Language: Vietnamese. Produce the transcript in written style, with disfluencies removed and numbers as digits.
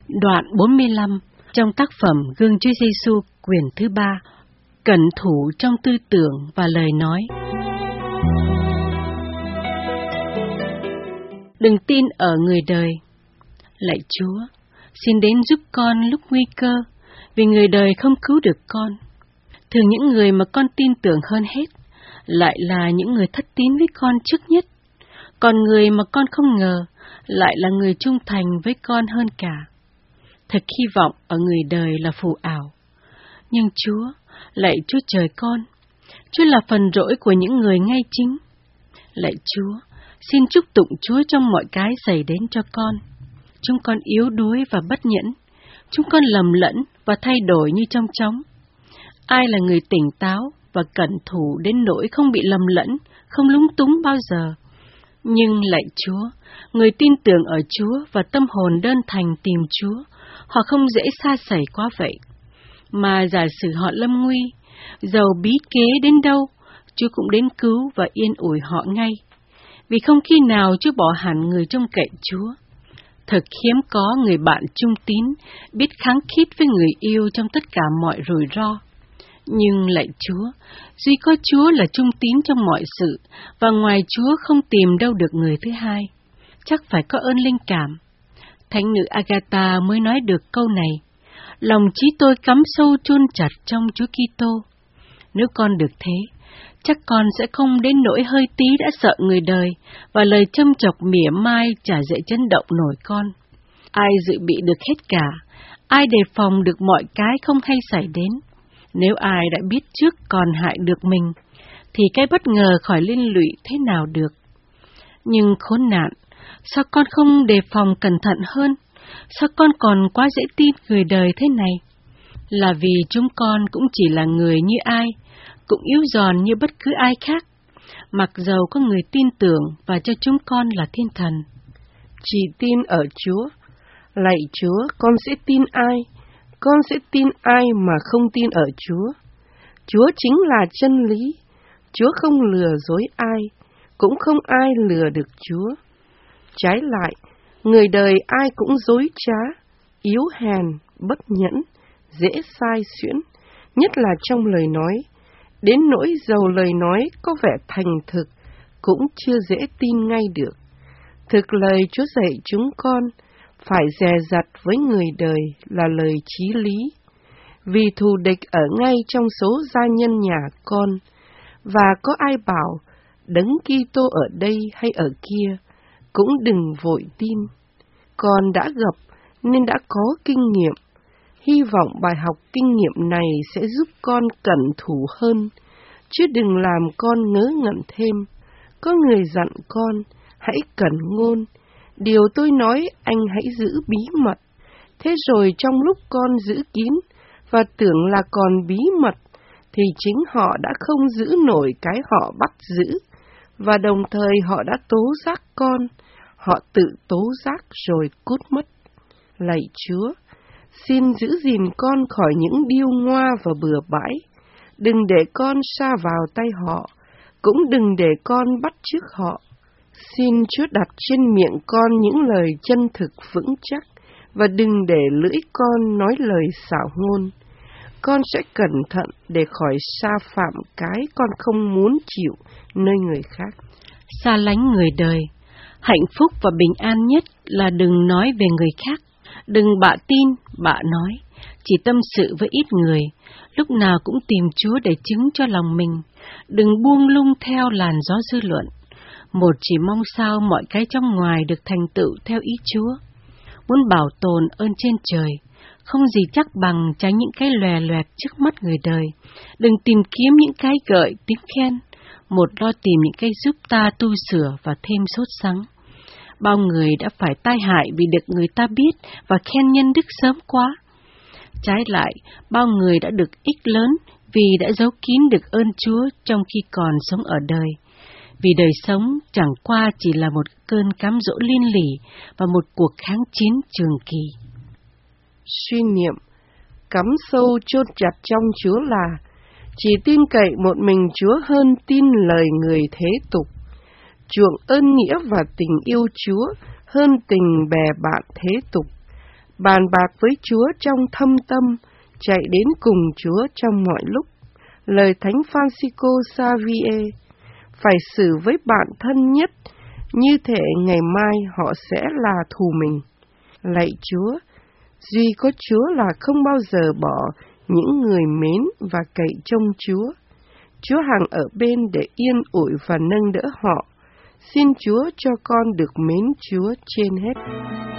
Đoạn 45 trong tác phẩm Gương Chúa Giêsu quyển thứ 3, cẩn thủ trong tư tưởng và lời nói. Đừng tin ở người đời. Lạy Chúa, xin đến giúp con lúc nguy cơ, vì người đời không cứu được con. Thường những người mà con tin tưởng hơn hết lại là những người thất tín với con trước nhất, còn người mà con không ngờ lại là người trung thành với con hơn cả. Thật hy vọng ở người đời là phù ảo. Nhưng Chúa, lạy Chúa trời con, Chúa là phần rỗi của những người ngay chính. Lạy Chúa, xin chúc tụng Chúa trong mọi cái xảy đến cho con. Chúng con yếu đuối và bất nhẫn, chúng con lầm lẫn và thay đổi như trong chóng. Ai là người tỉnh táo và cẩn thủ đến nỗi không bị lầm lẫn, không lúng túng bao giờ? Nhưng lạy Chúa, người tin tưởng ở Chúa và tâm hồn đơn thành tìm Chúa, họ không dễ sa sẩy quá vậy. Mà giả sử họ lâm nguy, dầu bí kế đến đâu, Chúa cũng đến cứu và yên ủi họ ngay. Vì không khi nào Chúa bỏ hẳn người trông cậy Chúa. Thật hiếm có người bạn trung tín, biết kháng khít với người yêu trong tất cả mọi rủi ro. Nhưng lạy Chúa, duy có Chúa là trung tín trong mọi sự, và ngoài Chúa không tìm đâu được người thứ hai. Chắc phải có ơn linh cảm. Thánh nữ Agatha mới nói được câu này: lòng trí tôi cắm sâu chôn chặt trong Chúa Kitô. Nếu con được thế, chắc con sẽ không đến nỗi hơi tí đã sợ người đời, và lời châm chọc mỉa mai chả dễ chấn động nổi con. Ai dự bị được hết cả, ai đề phòng được mọi cái không hay xảy đến. Nếu ai đã biết trước còn hại được mình, thì cái bất ngờ khỏi liên lụy thế nào được. Nhưng khốn nạn, sao con không đề phòng cẩn thận hơn? Sao con còn quá dễ tin người đời thế này? Là vì chúng con cũng chỉ là người như ai, cũng yếu giòn như bất cứ ai khác, mặc dầu có người tin tưởng và cho chúng con là thiên thần. Chỉ tin ở Chúa. Lạy Chúa, con sẽ tin ai? Con sẽ tin ai mà không tin ở Chúa? Chúa chính là chân lý. Chúa không lừa dối ai, cũng không ai lừa được Chúa. Trái lại, người đời ai cũng dối trá, yếu hèn, bất nhẫn, dễ sai xuyễn, nhất là trong lời nói. Đến nỗi dầu lời nói có vẻ thành thực, cũng chưa dễ tin ngay được. Thực lời Chúa dạy chúng con, phải dè dặt với người đời là lời chí lý. Vì thù địch ở ngay trong số gia nhân nhà con, và có ai bảo Đấng Kitô ở đây hay ở kia, cũng đừng vội tin. Con đã gặp nên đã có kinh nghiệm. Hy vọng bài học kinh nghiệm này sẽ giúp con cẩn thủ hơn, chứ đừng làm con ngớ ngẩn thêm. Có người dặn con, hãy cẩn ngôn. Điều tôi nói anh hãy giữ bí mật. Thế rồi trong lúc con giữ kín và tưởng là còn bí mật, thì chính họ đã không giữ nổi cái họ bắt giữ, và đồng thời họ đã tố giác con. Họ tự tố giác rồi cút mất. Lạy Chúa, xin giữ gìn con khỏi những điêu ngoa và bừa bãi. Đừng để con sa vào tay họ, cũng đừng để con bắt chước họ. Xin Chúa đặt trên miệng con những lời chân thực vững chắc, và đừng để lưỡi con nói lời xảo ngôn. Con sẽ cẩn thận để khỏi sa phạm cái con không muốn chịu nơi người khác. Xa lánh người đời. Hạnh phúc và bình an nhất là đừng nói về người khác. Đừng bạ tin, bạ nói. Chỉ tâm sự với ít người, lúc nào cũng tìm Chúa để chứng cho lòng mình. Đừng buông lung theo làn gió dư luận. Một chỉ mong sao mọi cái trong ngoài được thành tựu theo ý Chúa. Muốn bảo tồn ơn trên trời, không gì chắc bằng tránh những cái lòe loẹt trước mắt người đời. Đừng tìm kiếm những cái gợi tiếng khen, một lo tìm những cái giúp ta tu sửa và thêm sốt sắng. Bao người đã phải tai hại vì được người ta biết và khen nhân đức sớm quá. Trái lại, bao người đã được ích lớn vì đã giấu kín được ơn Chúa trong khi còn sống ở đời. Vì đời sống chẳng qua chỉ là một cơn cám dỗ liên lỉ và một cuộc kháng chiến trường kỳ. Suy niệm, cắm sâu chôn chặt trong Chúa là chỉ tin cậy một mình Chúa hơn tin lời người thế tục, chuộng ơn nghĩa và tình yêu Chúa hơn tình bè bạn thế tục, bàn bạc với Chúa trong thâm tâm, chạy đến cùng Chúa trong mọi lúc. Lời Thánh Francisco Xavier, phải xử với bạn thân nhất, như thể ngày mai họ sẽ là thù mình. Lạy Chúa, duy có Chúa là không bao giờ bỏ những người mến và cậy trông Chúa. Chúa hằng ở bên để yên ủi và nâng đỡ họ. Xin Chúa cho con được mến Chúa trên hết.